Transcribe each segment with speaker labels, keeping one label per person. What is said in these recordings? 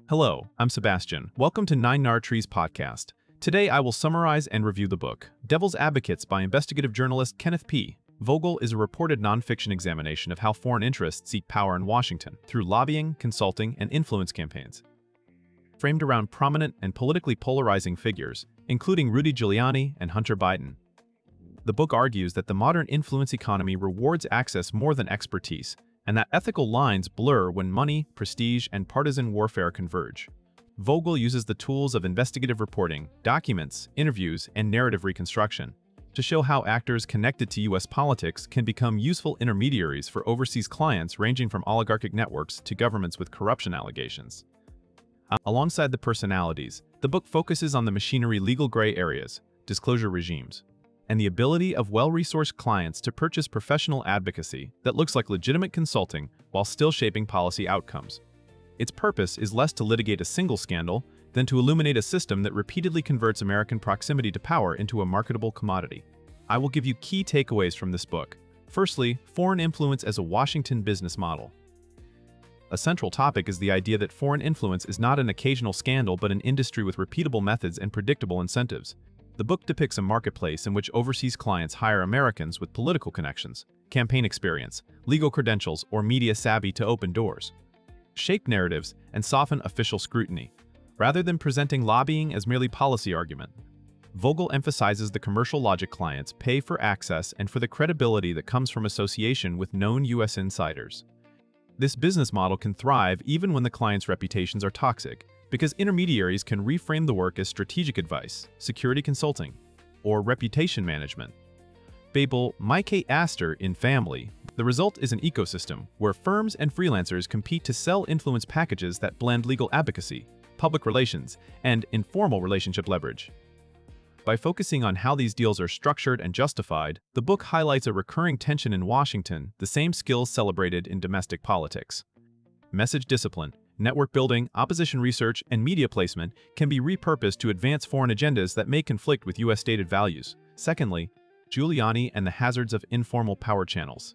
Speaker 1: Hello, I'm Sebastian. Welcome to Nine Nar Trees podcast. Today I will summarize and review the book, Devil's Advocates by investigative journalist Kenneth P. Vogel is a reported nonfiction examination of how foreign interests seek power in Washington through lobbying, consulting, and influence campaigns. Framed around prominent and politically polarizing figures, including Rudy Giuliani and Hunter Biden. The book argues that the modern influence economy rewards access more than expertise, and that ethical lines blur when money, prestige, and partisan warfare converge. Vogel uses the tools of investigative reporting, documents, interviews, and narrative reconstruction to show how actors connected to U.S. politics can become useful intermediaries for overseas clients ranging from oligarchic networks to governments with corruption allegations. Alongside the personalities, the book focuses on the machinery legal gray areas, disclosure regimes, and the ability of well-resourced clients to purchase professional advocacy that looks like legitimate consulting while still shaping policy outcomes. Its purpose is less to litigate a single scandal than to illuminate a system that repeatedly converts American proximity to power into a marketable commodity. I will give you key takeaways from this book. Firstly, foreign influence as a Washington business model. A central topic is the idea that foreign influence is not an occasional scandal but an industry with repeatable methods and predictable incentives. The book depicts a marketplace in which overseas clients hire Americans with political connections, campaign experience, legal credentials, or media savvy to open doors, shape narratives, and soften official scrutiny, rather than presenting lobbying as merely policy argument. Vogel emphasizes the commercial logic clients pay for access and for the credibility that comes from association with known U.S. insiders. This business model can thrive even when the client's reputations are toxic, because intermediaries can reframe the work as strategic advice, security consulting, or reputation management. Babel, Mike Astor in Family. The result is an ecosystem where firms and freelancers compete to sell influence packages that blend legal advocacy, public relations, and informal relationship leverage. By focusing on how these deals are structured and justified, the book highlights a recurring tension in Washington, the same skills celebrated in domestic politics. Message discipline, network building, opposition research, and media placement can be repurposed to advance foreign agendas that may conflict with U.S. stated values. Secondly, Giuliani and the hazards of informal power channels.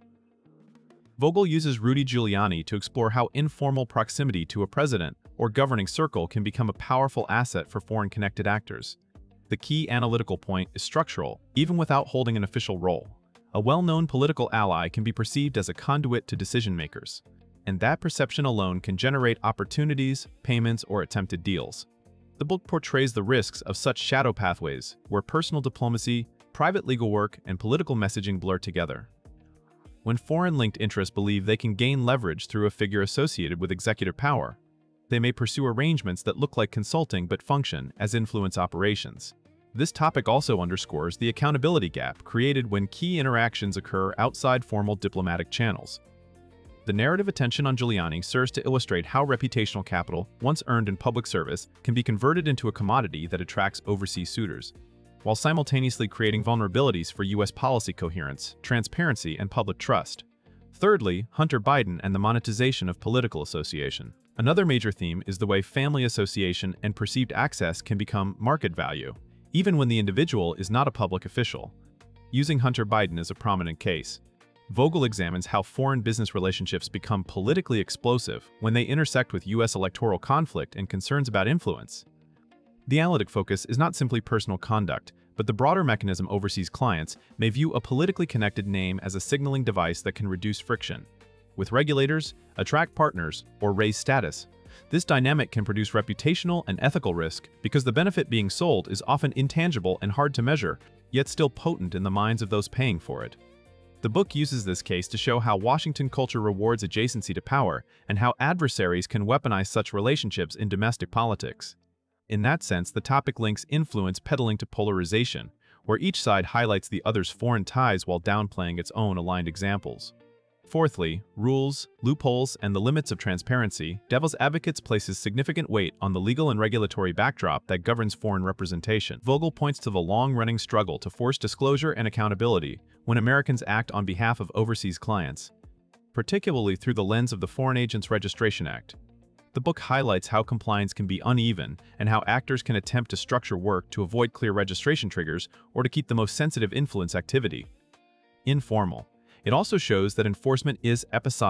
Speaker 1: Vogel uses Rudy Giuliani to explore how informal proximity to a president or governing circle can become a powerful asset for foreign-connected actors. The key analytical point is structural, even without holding an official role. A well-known political ally can be perceived as a conduit to decision-makers, and that perception alone can generate opportunities, payments, or attempted deals. The book portrays the risks of such shadow pathways, where personal diplomacy, private legal work, and political messaging blur together. When foreign-linked interests believe they can gain leverage through a figure associated with executive power, they may pursue arrangements that look like consulting but function as influence operations. This topic also underscores the accountability gap created when key interactions occur outside formal diplomatic channels. The narrative attention on Giuliani serves to illustrate how reputational capital, once earned in public service, can be converted into a commodity that attracts overseas suitors, while simultaneously creating vulnerabilities for U.S. policy coherence, transparency, and public trust. Thirdly, Hunter Biden and the monetization of political association. Another major theme is the way family association and perceived access can become market value, even when the individual is not a public official. Using Hunter Biden as a prominent case, Vogel examines how foreign business relationships become politically explosive when they intersect with U.S. electoral conflict and concerns about influence. The analytic focus is not simply personal conduct, but the broader mechanism overseas clients may view a politically connected name as a signaling device that can reduce friction with regulators, attract partners, or raise status. This dynamic can produce reputational and ethical risk because the benefit being sold is often intangible and hard to measure, yet still potent in the minds of those paying for it. The book uses this case to show how Washington culture rewards adjacency to power and how adversaries can weaponize such relationships in domestic politics. In that sense, the topic links influence peddling to polarization, where each side highlights the other's foreign ties while downplaying its own aligned examples. Fourthly, rules, loopholes, and the limits of transparency. Devil's Advocates places significant weight on the legal and regulatory backdrop that governs foreign representation. Vogel points to the long-running struggle to force disclosure and accountability when Americans act on behalf of overseas clients, particularly through the lens of the Foreign Agents Registration Act. The book highlights how compliance can be uneven and how actors can attempt to structure work to avoid clear registration triggers or to keep the most sensitive influence activity informal. It also shows that enforcement is episodic,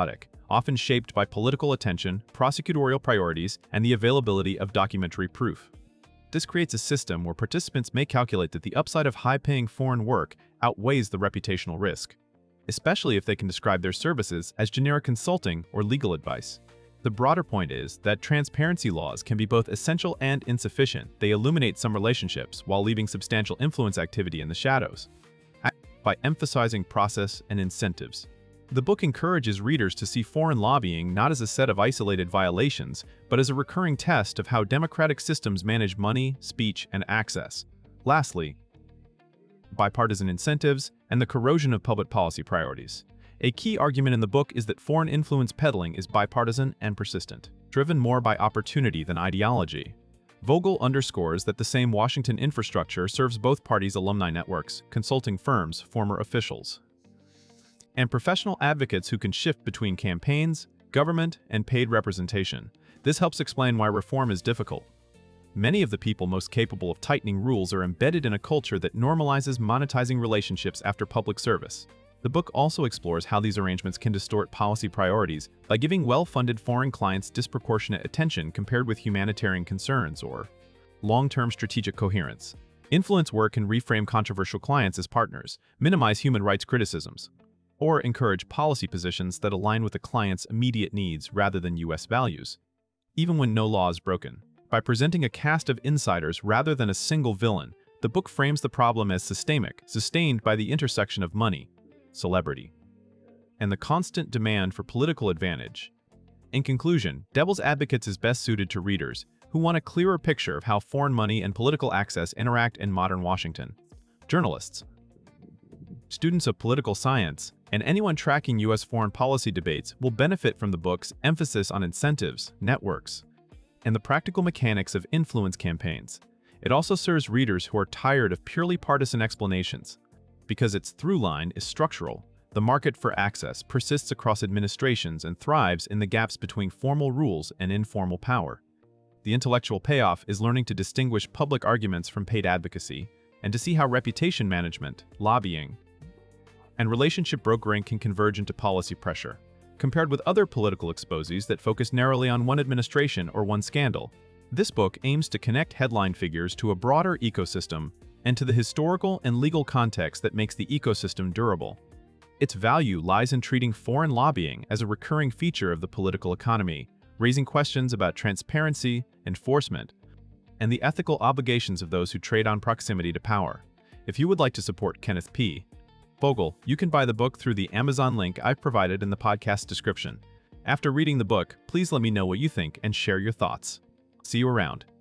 Speaker 1: often shaped by political attention, prosecutorial priorities, and the availability of documentary proof. This creates a system where participants may calculate that the upside of high-paying foreign work outweighs the reputational risk, especially if they can describe their services as generic consulting or legal advice. The broader point is that transparency laws can be both essential and insufficient. They illuminate some relationships while leaving substantial influence activity in the shadows. By emphasizing process and incentives, the book encourages readers to see foreign lobbying not as a set of isolated violations, but as a recurring test of how democratic systems manage money, speech, and access. Lastly, bipartisan incentives and the corrosion of public policy priorities. A key argument in the book is that foreign influence peddling is bipartisan and persistent, driven more by opportunity than ideology. Vogel underscores that the same Washington infrastructure serves both parties' alumni networks, consulting firms, former officials, and professional advocates who can shift between campaigns, government, and paid representation. This helps explain why reform is difficult. Many of the people most capable of tightening rules are embedded in a culture that normalizes monetizing relationships after public service. The book also explores how these arrangements can distort policy priorities by giving well-funded foreign clients disproportionate attention compared with humanitarian concerns or long-term strategic coherence. Influence work can reframe controversial clients as partners, minimize human rights criticisms, or encourage policy positions that align with the client's immediate needs rather than U.S. values, even when no law is broken. By presenting a cast of insiders rather than a single villain, the book frames the problem as systemic, sustained by the intersection of money, celebrity, and the constant demand for political advantage. In conclusion, Devil's Advocates is best suited to readers who want a clearer picture of how foreign money and political access interact in modern Washington. Journalists, students of political science, and anyone tracking U.S. foreign policy debates will benefit from the book's emphasis on incentives, networks, and the practical mechanics of influence campaigns. It also serves readers who are tired of purely partisan explanations. Because its through line is structural, the market for access persists across administrations and thrives in the gaps between formal rules and informal power. The intellectual payoff is learning to distinguish public arguments from paid advocacy, and to see how reputation management, lobbying, and relationship brokering can converge into policy pressure. Compared with other political exposés that focus narrowly on one administration or one scandal, this book aims to connect headline figures to a broader ecosystem and to the historical and legal context that makes the ecosystem durable. Its value lies in treating foreign lobbying as a recurring feature of the political economy, raising questions about transparency, enforcement, and the ethical obligations of those who trade on proximity to power. If you would like to support Kenneth P. Vogel, you can buy the book through the Amazon link I've provided in the podcast description. After reading the book, please let me know what you think and share your thoughts. See you around.